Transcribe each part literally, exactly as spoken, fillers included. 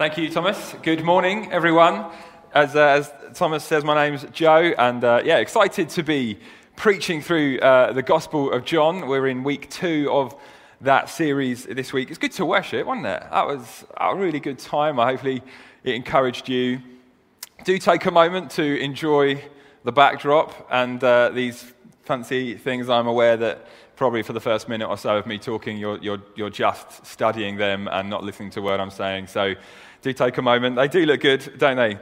Thank you, Thomas. Good morning, everyone. As, uh, as Thomas says, my name's Joe, and uh, yeah, excited to be preaching through uh, the Gospel of John. We're in week two of that series this week. It's good to worship, wasn't it? That was a really good time. Hopefully it encouraged you. Do take a moment to enjoy the backdrop and uh, these fancy things. I'm aware that probably for the first minute or so of me talking, you're, you're, you're just studying them and not listening to what I'm saying. So do take a moment. They do look good, don't they?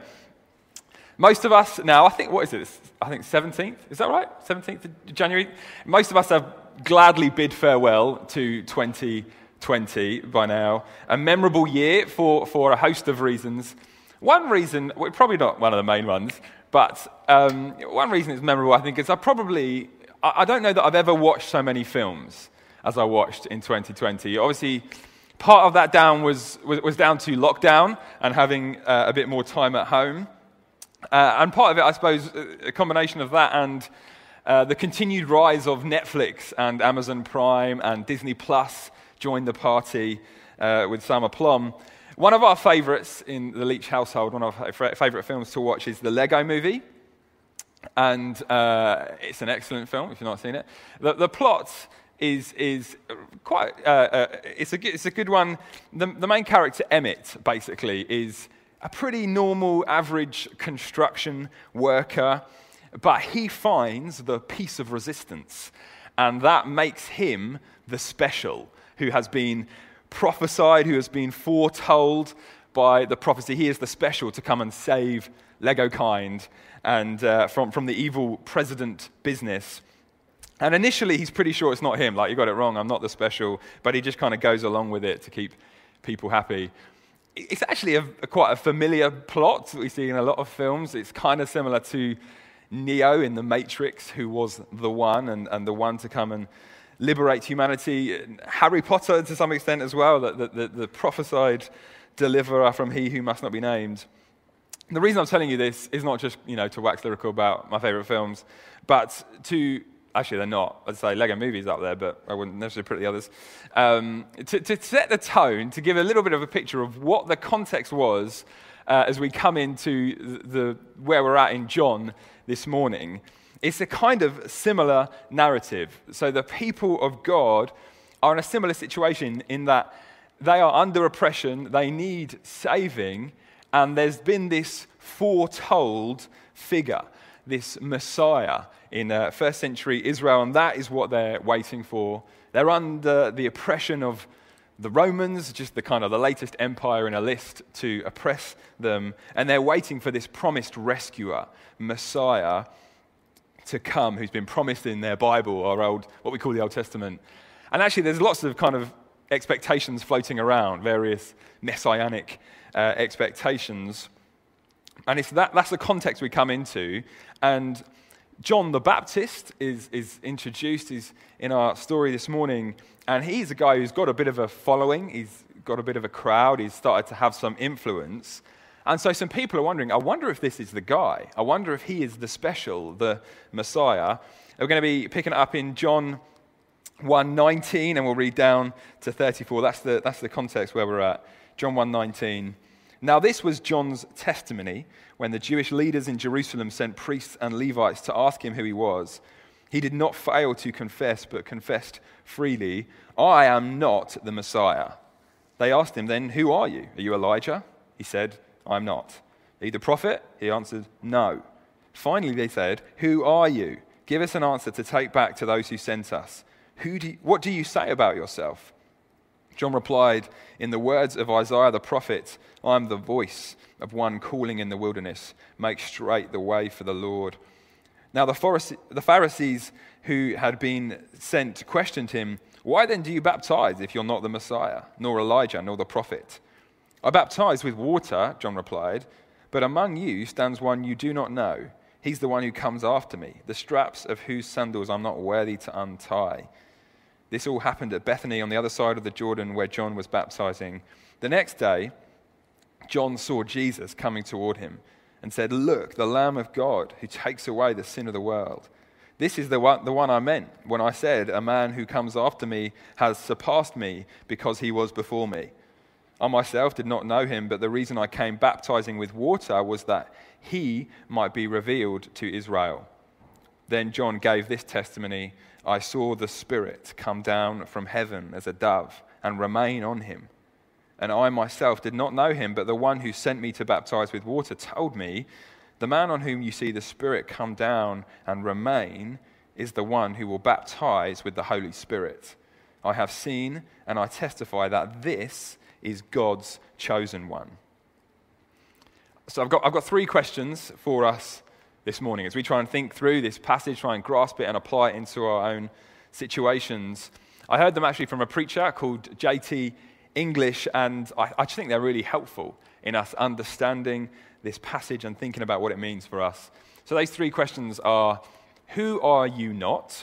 Most of us now, I think, what is it? I think seventeenth, is that right? seventeenth of January? Most of us have gladly bid farewell to twenty twenty by now. A memorable year for, for a host of reasons. One reason, well, probably not one of the main ones, but um, one reason it's memorable, I think, is I probably, I, I don't know that I've ever watched so many films as I watched in twenty twenty. Obviously, part of that down was, was, was down to lockdown and having uh, a bit more time at home. Uh, and part of it, I suppose, a combination of that and uh, the continued rise of Netflix and Amazon Prime and Disney Plus joined the party uh, with some aplomb. One of our favourites in the Leach household, one of our favourite films to watch is the Lego Movie. And uh, it's an excellent film, if you've not seen it. The, the plot is is quite, uh, uh, it's, a, it's a good one. The, the main character, Emmett, basically, is a pretty normal, average construction worker, but he finds the piece of resistance, and that makes him the special, who has been prophesied, who has been foretold by the prophecy. He is the special to come and save Legokind and uh, from, from the evil president business. And initially, he's pretty sure it's not him. Like, you got it wrong, I'm not the special, but he just kind of goes along with it to keep people happy. It's actually a, a quite a familiar plot that we see in a lot of films. It's kind of similar to Neo in The Matrix, who was the one and, and the one to come and liberate humanity. Harry Potter, to some extent as well, the, the, the prophesied deliverer from he who must not be named. The reason I'm telling you this is not just, you know, to wax lyrical about my favorite films, but to... Actually, they're not. I'd say Lego Movie's up there, but I wouldn't necessarily put the others. Um, to, to set the tone, to give a little bit of a picture of what the context was uh, as we come into the, the where we're at in John this morning, it's a kind of similar narrative. So the people of God are in a similar situation in that they are under oppression, they need saving, and there's been this foretold figure, this Messiah, in uh, first century Israel, and that is what they're waiting for. They're under the oppression of the Romans, just the kind of the latest empire in a list to oppress them, and they're waiting for this promised rescuer, Messiah, to come, who's been promised in their Bible, our old, what we call the Old Testament. And actually, there's lots of kind of expectations floating around, various messianic uh, expectations, and it's that that's the context we come into, and John the Baptist is, is introduced, he's in our story this morning, and he's a guy who's got a bit of a following, he's got a bit of a crowd, he's started to have some influence, and so some people are wondering, I wonder if this is the guy, I wonder if he is the special, the Messiah. We're going to be picking it up in John one nineteen, and we'll read down to thirty-four, that's the, that's the context where we're at, John one nineteen. Now this was John's testimony when the Jewish leaders in Jerusalem sent priests and Levites to ask him who he was. He did not fail to confess, but confessed freely, I am not the Messiah. They asked him then, who are you? Are you Elijah? He said, I'm not. Are you the prophet? He answered, no. Finally they said, who are you? Give us an answer to take back to those who sent us. Who do you, what do you say about yourself? John replied, in the words of Isaiah the prophet, I am the voice of one calling in the wilderness, make straight the way for the Lord. Now the Pharisees who had been sent questioned him, why then do you baptize if you're not the Messiah, nor Elijah, nor the prophet? I baptize with water, John replied, but among you stands one you do not know. He's the one who comes after me, the straps of whose sandals I'm not worthy to untie. This all happened at Bethany on the other side of the Jordan where John was baptizing. The next day, John saw Jesus coming toward him and said, look, the Lamb of God who takes away the sin of the world. This is the one, the one I meant when I said, a man who comes after me has surpassed me because he was before me. I myself did not know him, but the reason I came baptizing with water was that he might be revealed to Israel." Then John gave this testimony, "I saw the Spirit come down from heaven as a dove and remain on him. And I myself did not know him, but the one who sent me to baptize with water told me, 'The man on whom you see the Spirit come down and remain is the one who will baptize with the Holy Spirit. I have seen and I testify that this is God's chosen one.'" So I've got, I've got three questions for us this morning as we try and think through this passage, try and grasp it and apply it into our own situations. I heard them actually from a preacher called J T English, and I, I just think they're really helpful in us understanding this passage and thinking about what it means for us. So those three questions are, who are you not?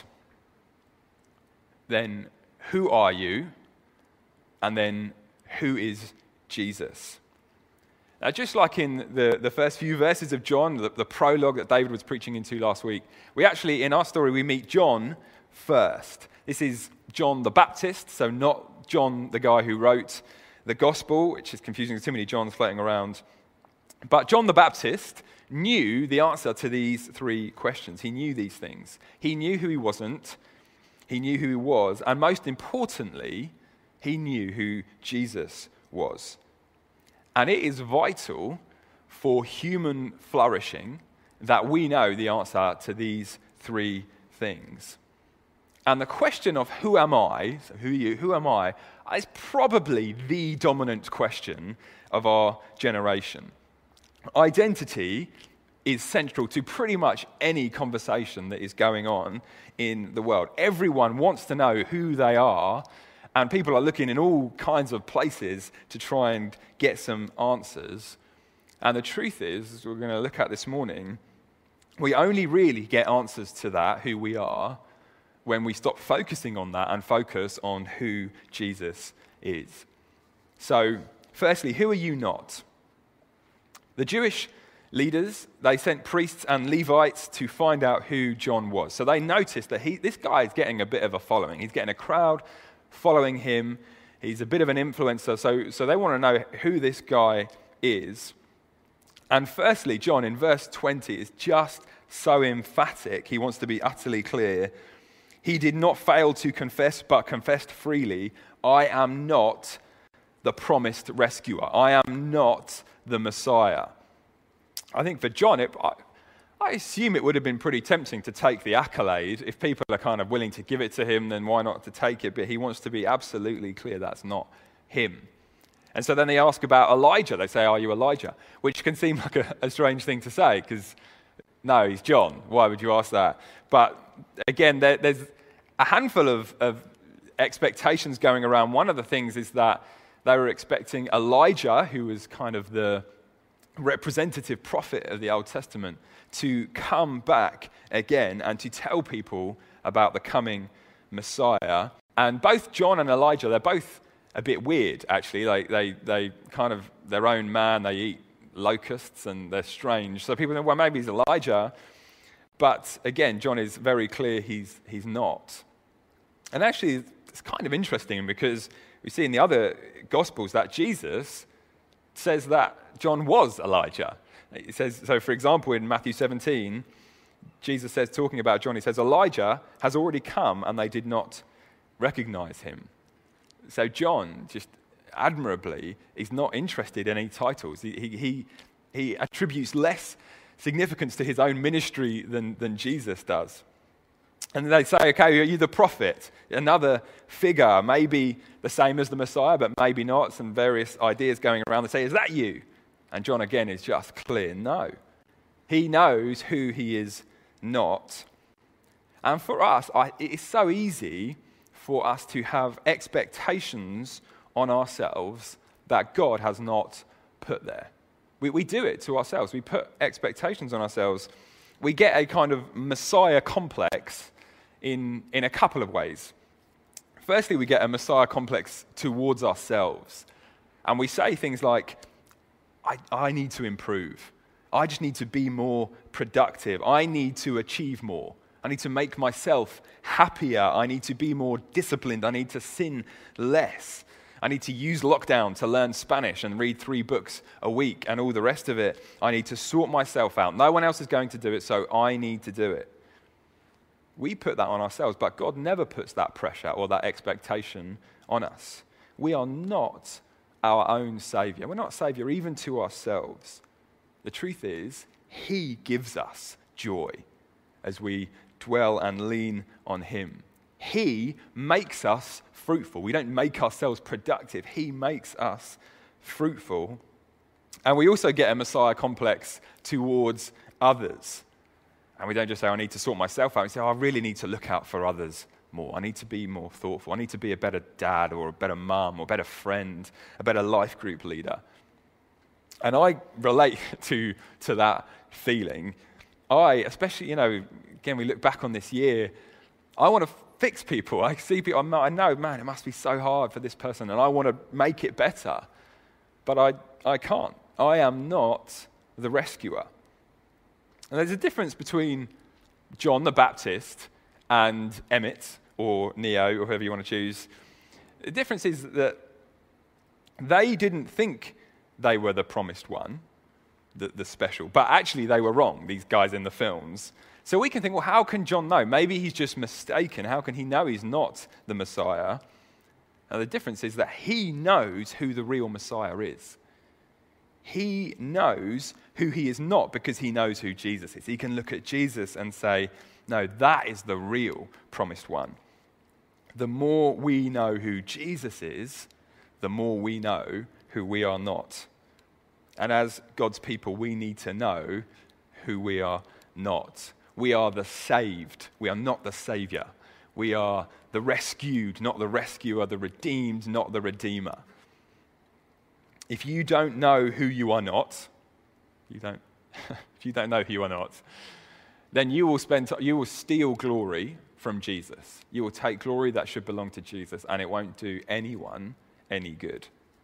Then, who are you? And then, who is Jesus? Now, just like in the, the first few verses of John, the, the prologue that David was preaching into last week, we actually, in our story, we meet John first. This is John the Baptist, so not John, the guy who wrote the gospel, which is confusing, there's too many Johns floating around. But John the Baptist knew the answer to these three questions. He knew these things. He knew who he wasn't, he knew who he was, and most importantly, he knew who Jesus was. And it is vital for human flourishing that we know the answer to these three things. And the question of who am I, so who are you, who am I, is probably the dominant question of our generation. Identity is central to pretty much any conversation that is going on in the world. Everyone wants to know who they are, and people are looking in all kinds of places to try and get some answers. And the truth is, as we're going to look at this morning, we only really get answers to that, who we are, when we stop focusing on that and focus on who Jesus is. So, firstly, who are you not? The Jewish leaders, they sent priests and Levites to find out who John was. So they noticed that he, this guy is getting a bit of a following. He's getting a crowd following him. He's a bit of an influencer. So, so they want to know who this guy is. And firstly, John, in verse twenty, is just so emphatic. He wants to be utterly clear. He did not fail to confess, but confessed freely, "I am not the promised rescuer. I am not the Messiah." I think for John, it, I, I assume it would have been pretty tempting to take the accolade. If people are kind of willing to give it to him, then why not to take it? But he wants to be absolutely clear that's not him. And so then they ask about Elijah. They say, "Are you Elijah?" Which can seem like a, a strange thing to say, because no, he's John. Why would you ask that? But again, there, there's a handful of, of expectations going around. One of the things is that they were expecting Elijah, who was kind of the representative prophet of the Old Testament, to come back again and to tell people about the coming Messiah. And both John and Elijah, they're both a bit weird, actually. Like they, they kind of, their own man, they eat locusts and they're strange. So people think, well, maybe he's Elijah. But again, John is very clear he's he's not. And actually, it's kind of interesting because we see in the other Gospels that Jesus says that John was Elijah. It says, so for example, in Matthew seventeen, Jesus says, talking about John, he says, "Elijah has already come and they did not recognize him." So John, just admirably, is not interested in any titles. He, he, he, he attributes less significance to his own ministry than, than Jesus does. And they say, "Okay, are you the prophet?" Another figure, maybe the same as the Messiah, but maybe not. Some various ideas going around. They say, "Is that you?" And John, again, is just clear, no. He knows who he is not. And for us, I, it is so easy for us to have expectations on ourselves that God has not put there. We, we do it to ourselves. We put expectations on ourselves. We get a kind of Messiah complex in, in a couple of ways. Firstly, we get a Messiah complex towards ourselves. And we say things like, I, I need to improve. I just need to be more productive. I need to achieve more. I need to make myself happier. I need to be more disciplined. I need to sin less. I need to use lockdown to learn Spanish and read three books a week and all the rest of it. I need to sort myself out. No one else is going to do it, so I need to do it. We put that on ourselves, but God never puts that pressure or that expectation on us. We are not our own Savior. We're not Savior even to ourselves. The truth is, He gives us joy as we dwell and lean on Him. He makes us fruitful. We don't make ourselves productive. He makes us fruitful. And we also get a Messiah complex towards others. And we don't just say, I need to sort myself out. We say, oh, I really need to look out for others more. I need to be more thoughtful. I need to be a better dad or a better mum or a better friend, a better life group leader. And I relate to, to that feeling. I, especially, you know, again, we look back on this year, I want to fix people. I see people, I know, man, it must be so hard for this person, and I want to make it better. But I, I can't. I am not the rescuer. And there's a difference between John the Baptist and Emmett or Neo, or whoever you want to choose. The difference is that they didn't think they were the promised one, the, the special, but actually they were wrong, these guys in the films. So we can think, well, how can John know? Maybe he's just mistaken. How can he know he's not the Messiah? And the difference is that he knows who the real Messiah is. He knows who he is not because he knows who Jesus is. He can look at Jesus and say, no, that is the real promised one. The more we know who Jesus is, the more we know who we are not. And as God's people, we need to know who we are not. We are the saved. We are not the Savior. We are the rescued, not the rescuer, the redeemed, not the redeemer. If you don't know who you are not, you don't, if you don't know who you are not, then you will spend, you will steal glory from Jesus. You will take glory that should belong to Jesus, and it won't do anyone any good.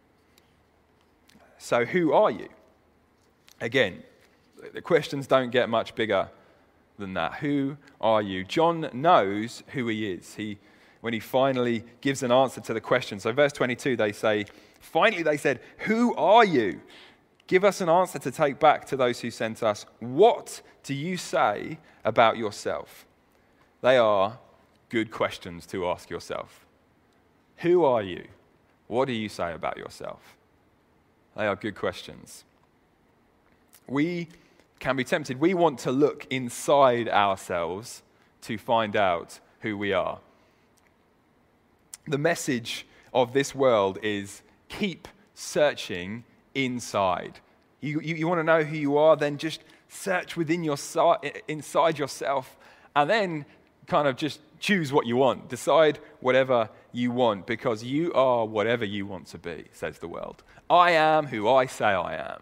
So who are you? Again, the questions don't get much bigger than that. Who are you? John knows who he is. He, when he finally gives an answer to the question. So verse twenty-two, they say, finally they said, who are you? Give us an answer to take back to those who sent us. What do you say about yourself? They are good questions to ask yourself. Who are you? What do you say about yourself? They are good questions. We can be tempted. We want to look inside ourselves to find out who we are. The message of this world is keep searching inside. You, you, you want to know who you are, then just search within your inside yourself, and then kind of just choose what you want. Decide whatever you want, because you are whatever you want to be, says the world. I am who I say I am.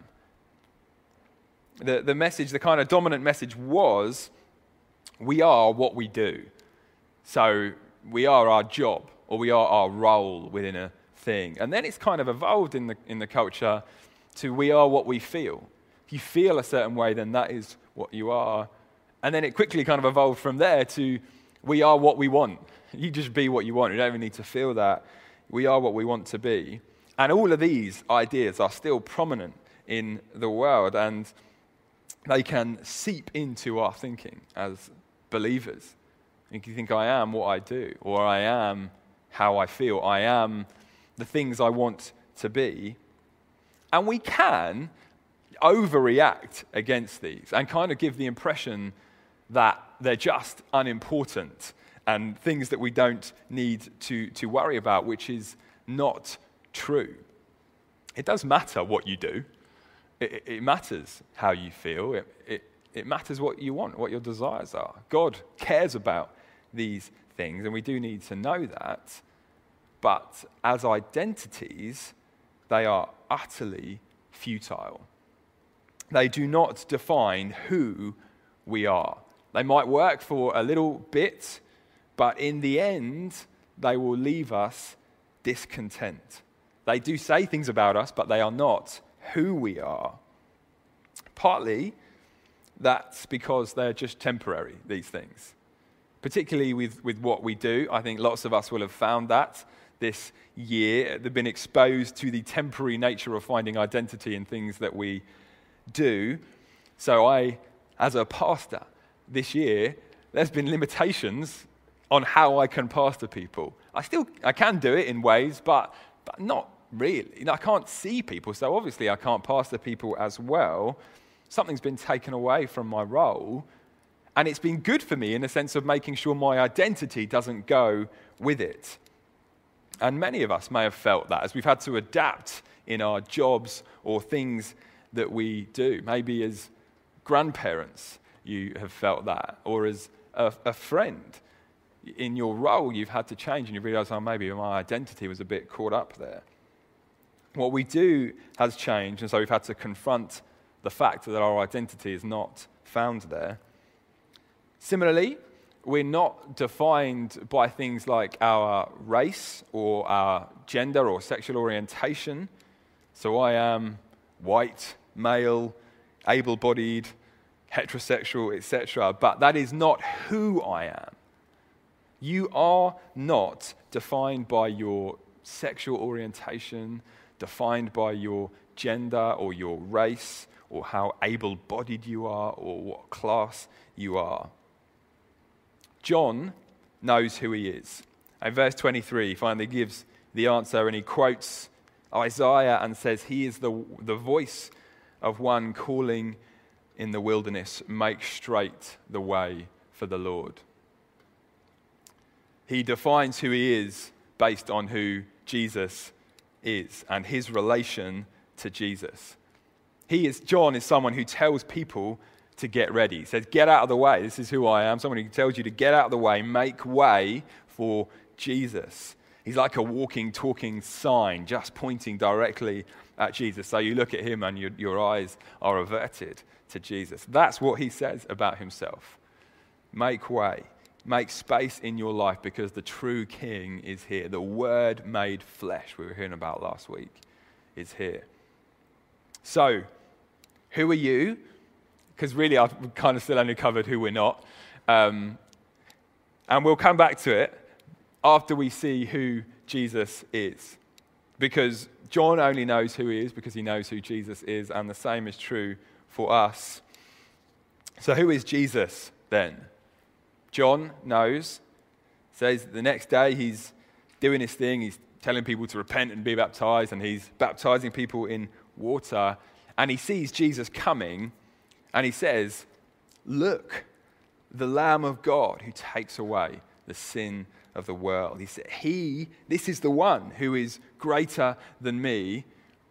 The, the message, the kind of dominant message was, we are what we do. So we are our job, or we are our role within a thing. And then it's kind of evolved in the in the culture to we are what we feel. If you feel a certain way, then that is what you are. And then it quickly kind of evolved from there to we are what we want. You just be what you want. You don't even need to feel that. We are what we want to be. And all of these ideas are still prominent in the world, and they can seep into our thinking as believers. You can think, I am what I do, or I am how I feel. I am the things I want to be. And we can overreact against these and kind of give the impression that they're just unimportant and things that we don't need to, to worry about, which is not true. It does matter what you do. It, it matters how you feel. It, it, it matters what you want, what your desires are. God cares about these things, and we do need to know that. But as identities, they are utterly futile. They do not define who we are. They might work for a little bit, but in the end, they will leave us discontent. They do say things about us, but they are not who we are. Partly, that's because they're just temporary, these things. Particularly with, with what we do. I think lots of us will have found that. this year. They've been exposed to the temporary nature of finding identity in things that we do. So I, as a pastor, this year, there's been limitations on how I can pastor people. I still, I can do it in ways, but, but not really. You know, I can't see people, so obviously I can't pastor people as well. Something's been taken away from my role, and it's been good for me in the sense of making sure my identity doesn't go with it. And many of us may have felt that as we've had to adapt in our jobs or things that we do. Maybe as grandparents, you have felt that, or as a, a friend. In your role, you've had to change, and you realise, oh, maybe my identity was a bit caught up there. What we do has changed, and so we've had to confront the fact that our identity is not found there. Similarly, we're not defined by things like our race or our gender or sexual orientation. So I am white, male, able-bodied, heterosexual, et cetera. But that is not who I am. You are not defined by your sexual orientation, defined by your gender or your race or how able-bodied you are or what class you are. John knows who he is. In verse twenty-three, he finally gives the answer, and he quotes Isaiah and says, he is the, the voice of one calling in the wilderness, make straight the way for the Lord. He defines who he is based on who Jesus is and his relation to Jesus. He is, John is someone who tells people to get ready. He says, get out of the way. This is who I am. Someone who tells you to get out of the way, make way for Jesus. He's like a walking, talking sign, just pointing directly at Jesus. So you look at him and your, your eyes are averted to Jesus. That's what he says about himself. Make way. Make space in your life because the true King is here. The Word made flesh we were hearing about last week is here. So, who are you? Because really I've kind of still only covered who we're not. Um, and we'll come back to it after we see who Jesus is. Because John only knows who he is because he knows who Jesus is, and the same is true for us. So who is Jesus then? John knows, says the next day he's doing his thing, he's telling people to repent and be baptized, and he's baptizing people in water, and he sees Jesus coming, and he says, look, the Lamb of God who takes away the sin of the world. He said, he, this is the one who is greater than me.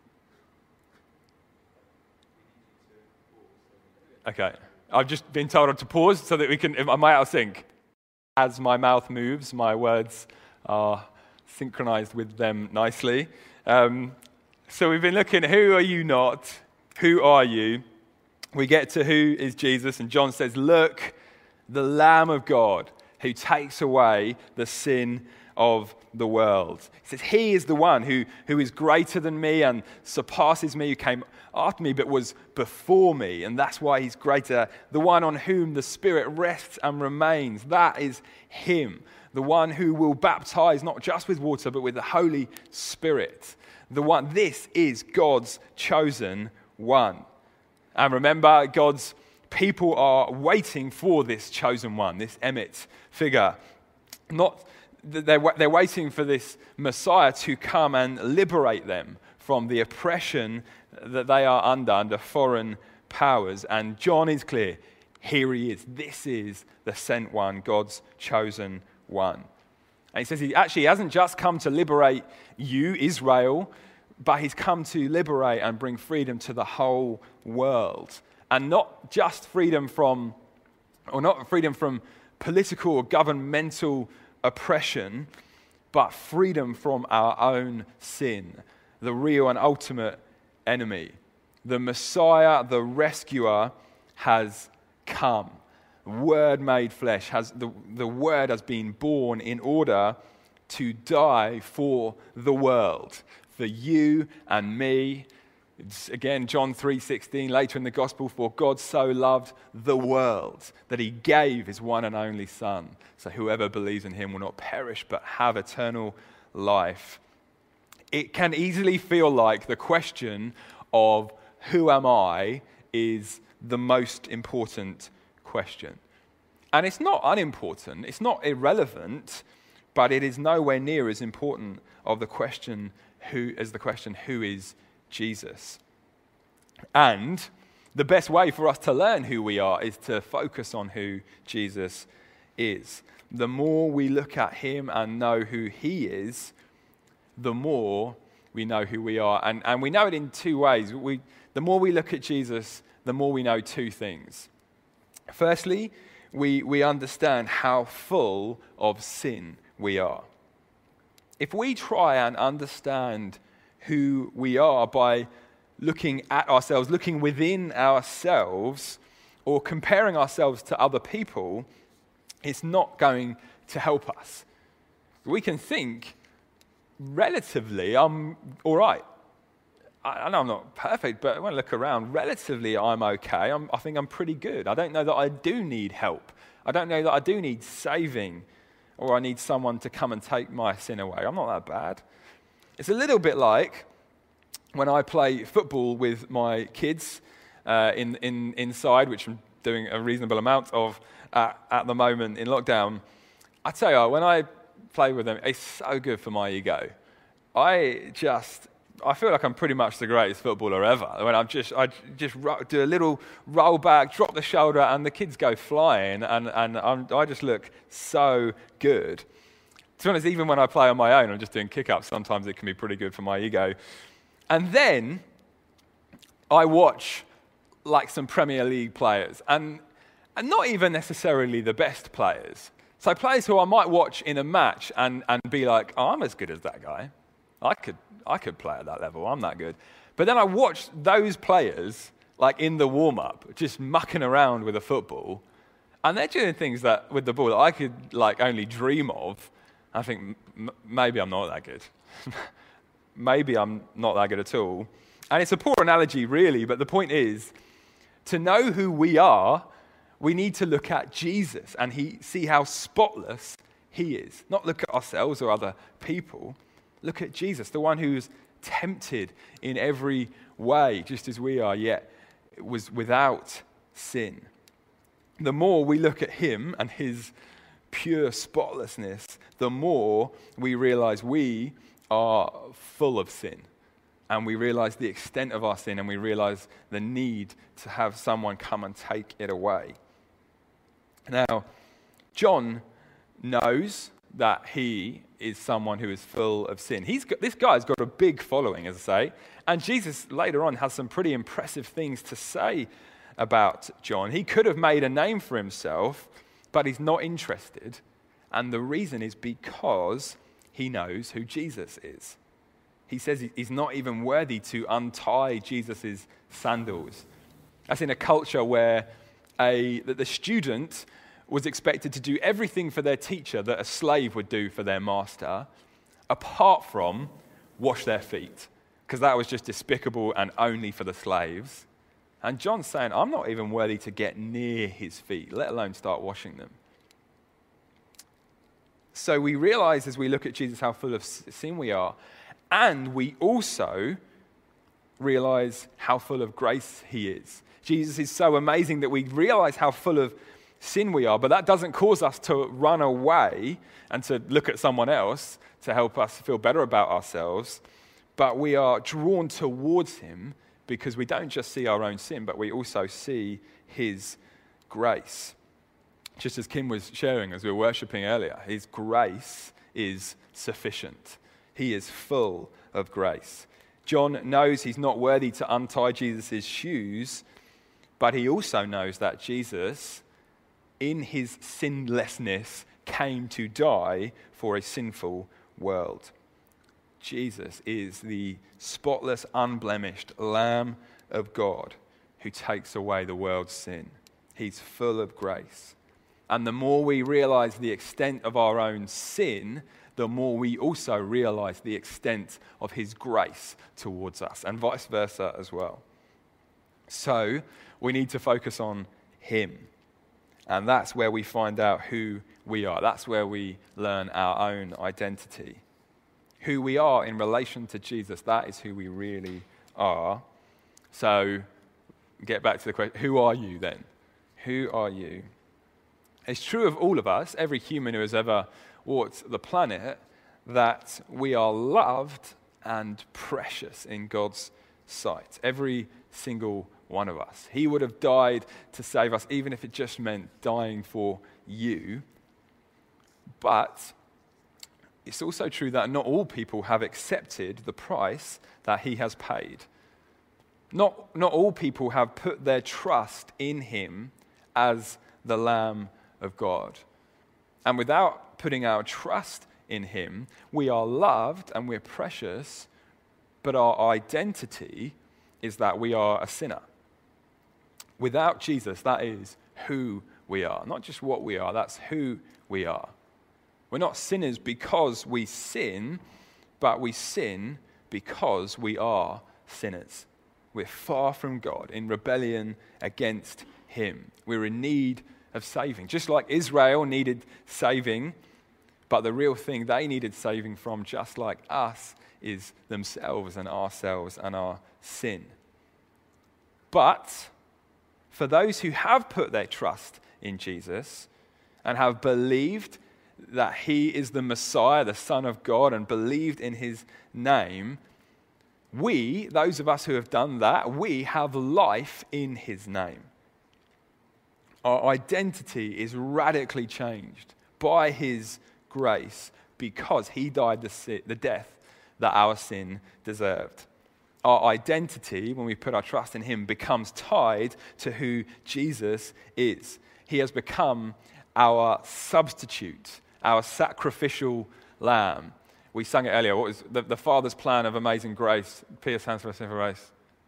Okay, I've just been told to pause so that we can, I might out of sync. As my mouth moves, my words are synchronized with them nicely. Um, so we've been looking at who are you not, who are you? We get to who is Jesus, and John says, look, the Lamb of God who takes away the sin of the world. He says, he is the one who, who is greater than me and surpasses me, who came after me but was before me, and that's why he's greater. The one on whom the Spirit rests and remains, that is him. The one who will baptize not just with water but with the Holy Spirit. The one, this is God's chosen one. And remember, God's people are waiting for this chosen one, this Emmet figure. Not they're, they're waiting for this Messiah to come and liberate them from the oppression that they are under, under foreign powers. And John is clear. Here he is. This is the sent one, God's chosen one. And he says he actually hasn't just come to liberate you, Israel, but he's come to liberate and bring freedom to the whole world. And not just freedom from, or not freedom from political or governmental oppression, but freedom from our own sin, the real and ultimate enemy. The Messiah, the rescuer, has come. Word made flesh, has the, the Word has been born in order to die for the world, for you and me. It's, again, John three sixteen, later in the gospel, for God so loved the world that he gave his one and only Son, so whoever believes in him will not perish but have eternal life. It can easily feel like the question of who am I is the most important question. And it's not unimportant, it's not irrelevant, but it is nowhere near as important of the question who as the question who is Jesus. And the best way for us to learn who we are is to focus on who Jesus is. The more we look at him and know who he is, the more we know who we are. And, and we know it in two ways. We, the more we look at Jesus, the more we know two things. Firstly, we, we understand how full of sin we are. If we try and understand who we are by looking at ourselves, looking within ourselves, or comparing ourselves to other people, it's not going to help us. We can think, relatively, I'm all right. I know I'm not perfect, but when I look around, relatively, I'm okay. I'm, I think I'm pretty good. I don't know that I do need help. I don't know that I do need saving, or I need someone to come and take my sin away. I'm not that bad. It's a little bit like when I play football with my kids uh, in, in inside, which I'm doing a reasonable amount of uh, at the moment in lockdown. I tell you, when I play with them, it's so good for my ego. I just, I feel like I'm pretty much the greatest footballer ever. When I'm just, I just do a little roll back, drop the shoulder, and the kids go flying, and and I'm, I just look so good. To be honest, even when I play on my own, I'm just doing kick-ups. Sometimes it can be pretty good for my ego. And then I watch like some Premier League players, and, and not even necessarily the best players. So players who I might watch in a match and, and be like, oh, I'm as good as that guy. I could I could play at that level. I'm that good. But then I watch those players like in the warm-up, just mucking around with a football, and they're doing things that with the ball that I could like only dream of. I think m- maybe I'm not that good. Maybe I'm not that good at all. And it's a poor analogy, really, but the point is, to know who we are, we need to look at Jesus and he, see how spotless he is. Not look at ourselves or other people. Look at Jesus, the one who's tempted in every way, just as we are, yet was without sin. The more we look at him and his pure spotlessness, the more we realize we are full of sin, and we realize the extent of our sin, and we realize the need to have someone come and take it away. Now, John knows that he is someone who is full of sin. He's got, this guy's got a big following, as I say, and Jesus later on has some pretty impressive things to say about John. He could have made a name for himself, but he's not interested, and the reason is because he knows who Jesus is. He says he's not even worthy to untie Jesus' sandals. That's in a culture where a, that the student was expected to do everything for their teacher that a slave would do for their master, apart from wash their feet, because that was just despicable and only for the slaves. And John's saying, I'm not even worthy to get near his feet, let alone start washing them. So we realize as we look at Jesus how full of sin we are, and we also realize how full of grace he is. Jesus is so amazing that we realize how full of sin we are, but that doesn't cause us to run away and to look at someone else to help us feel better about ourselves, but we are drawn towards him because we don't just see our own sin, but we also see his grace. Just as Kim was sharing as we were worshipping earlier, his grace is sufficient. He is full of grace. John knows he's not worthy to untie Jesus' shoes, but he also knows that Jesus, in his sinlessness, came to die for a sinful world. Jesus is the spotless, unblemished Lamb of God who takes away the world's sin. He's full of grace. And the more we realize the extent of our own sin, the more we also realize the extent of his grace towards us, and vice versa as well. So we need to focus on him. And that's where we find out who we are. That's where we learn our own identity. who we are in relation to Jesus. That is who we really are. So, get back to the question, who are you then? Who are you? It's true of all of us, every human who has ever walked the planet, that we are loved and precious in God's sight. Every single one of us. He would have died to save us, even if it just meant dying for you. But it's also true that not all people have accepted the price that he has paid. Not, not all people have put their trust in him as the Lamb of God. And without putting our trust in him, we are loved and we're precious, but our identity is that we are a sinner. Without Jesus, that is who we are. Not just what we are, that's who we are. We're not sinners because we sin, but we sin because we are sinners. We're far from God, in rebellion against him. We're in need of saving. Just like Israel needed saving, but the real thing they needed saving from, just like us, is themselves and ourselves and our sin. But for those who have put their trust in Jesus and have believed that he is the Messiah, the Son of God, and believed in his name, we, those of us who have done that, we have life in his name. Our identity is radically changed by his grace because he died the, si- the death that our sin deserved. Our identity, when we put our trust in him, becomes tied to who Jesus is. He has become our substitute, our sacrificial lamb. We sang it earlier. What was the, the Father's plan of amazing grace? Peter stands for a sinful race.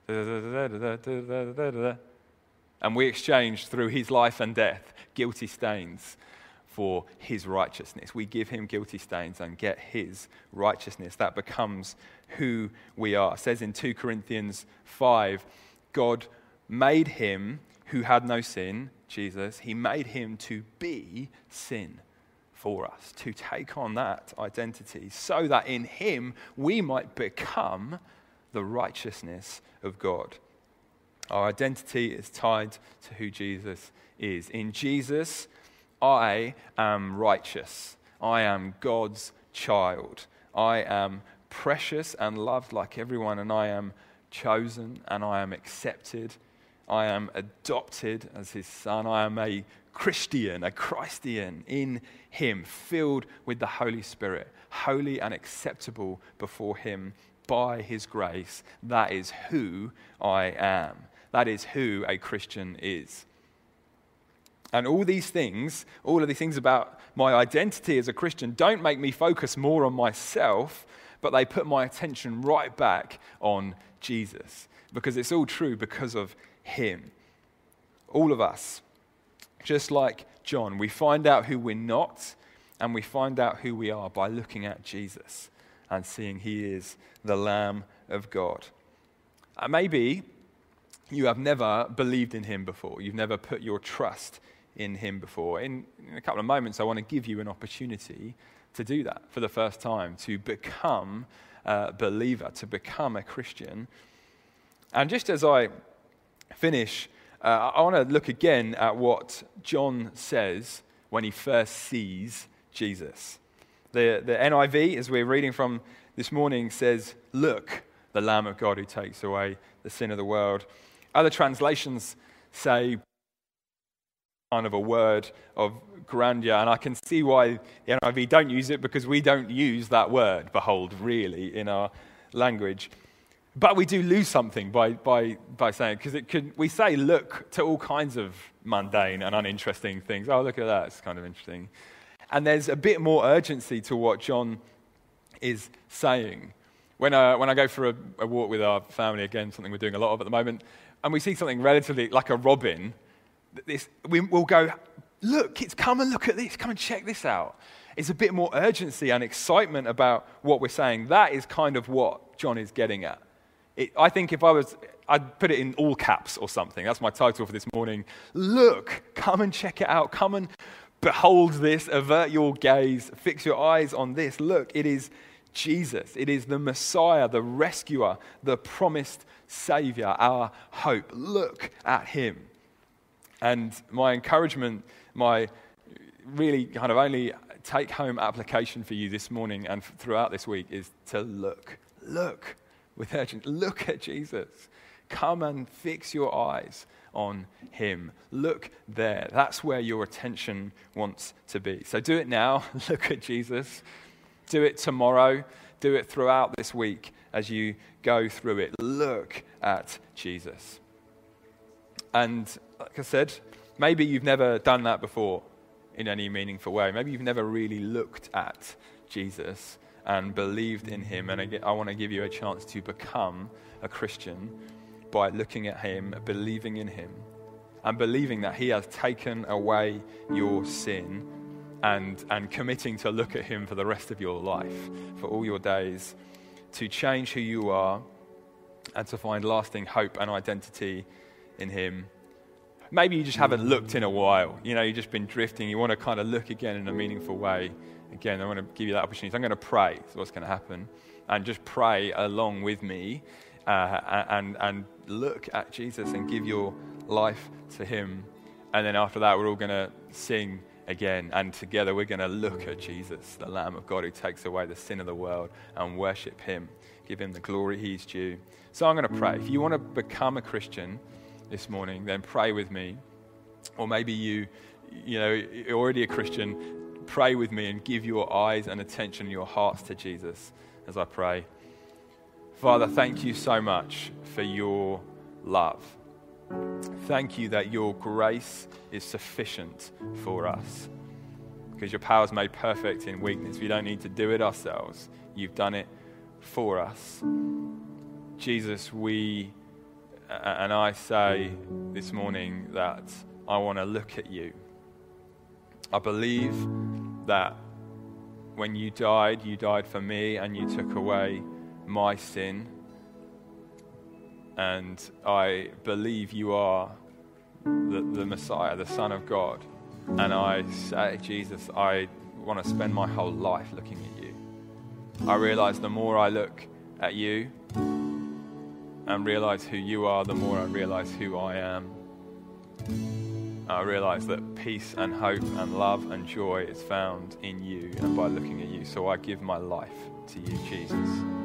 And we exchange through his life and death guilty stains for his righteousness. We give him guilty stains and get his righteousness. That becomes who we are. It says in two Corinthians five, God made him who had no sin, Jesus, he made him to be sin for us, to take on that identity so that in him we might become the righteousness of God. Our identity is tied to who Jesus is. In Jesus, I am righteous. I am God's child. I am precious and loved like everyone, and I am chosen and I am accepted. I am adopted as his son. I am a Christian, a Christian in him, filled with the Holy Spirit, holy and acceptable before him by his grace. That is who I am. That is who a Christian is. And all these things, all of these things about my identity as a Christian don't make me focus more on myself, but they put my attention right back on Jesus. Because it's all true because of him. All of us, just like John, we find out who we're not and we find out who we are by looking at Jesus and seeing he is the Lamb of God. And maybe you have never believed in him before. You've never put your trust in him before. In, in a couple of moments, I want to give you an opportunity to do that for the first time, to become a believer, to become a Christian. And just as I finish, uh, I want to look again at what John says when he first sees Jesus. The, the N I V, as we're reading from this morning, says, "Look, the Lamb of God who takes away the sin of the world." Other translations say kind of a word of grandeur, and I can see why the N I V don't use it, because we don't use that word, behold, really, in our language. But we do lose something by by by saying, because it could we say look to all kinds of mundane and uninteresting things. Oh, look at that, it's kind of interesting. And there's a bit more urgency to what John is saying. When I, when I go for a, a walk with our family, again, something we're doing a lot of at the moment, and we see something relatively like a robin, this, we, we'll go, look, kids, come and look at this, come and check this out. It's a bit more urgency and excitement about what we're saying. That is kind of what John is getting at. It, I think if I was, I'd put it in all caps or something. That's my title for this morning. Look, come and check it out. Come and behold this, avert your gaze, fix your eyes on this. Look, it is Jesus. It is the Messiah, the rescuer, the promised Savior, our hope. Look at him. And my encouragement, my really kind of only take-home application for you this morning and throughout this week is to look. Look with urgency. Look at Jesus. Come and fix your eyes on him. Look there. That's where your attention wants to be. So do it now. Look at Jesus. Do it tomorrow. Do it throughout this week as you go through it. Look at Jesus. And like I said, maybe you've never done that before in any meaningful way. Maybe you've never really looked at Jesus and believed in him. And I want to give you a chance to become a Christian by looking at him, believing in him, and believing that he has taken away your sin and, and committing to look at him for the rest of your life, for all your days, to change who you are and to find lasting hope and identity in him. Maybe you just haven't looked in a while. You know, you've just been drifting. You want to kind of look again in a meaningful way. Again, I want to give you that opportunity. So I'm going to pray. That's what's going to happen. And just pray along with me uh, and, and look at Jesus and give your life to him. And then after that, we're all going to sing again. And together, we're going to look at Jesus, the Lamb of God who takes away the sin of the world, and worship him. Give him the glory he's due. So I'm going to pray. If you want to become a Christian this morning, then pray with me. Or maybe you, you know, you're already a Christian. Pray with me and give your eyes and attention, your hearts to Jesus as I pray. Father, thank you so much for your love. Thank you that your grace is sufficient for us because your power is made perfect in weakness. We don't need to do it ourselves. You've done it for us. Jesus, we, and I say this morning that I want to look at you. I believe that when you died, you died for me and you took away my sin. And I believe you are the, the Messiah, the Son of God. And I say, Jesus, I want to spend my whole life looking at you. I realize the more I look at you and realize who you are, the more I realize who I am. I realize that peace and hope and love and joy is found in you and by looking at you. So I give my life to you, Jesus.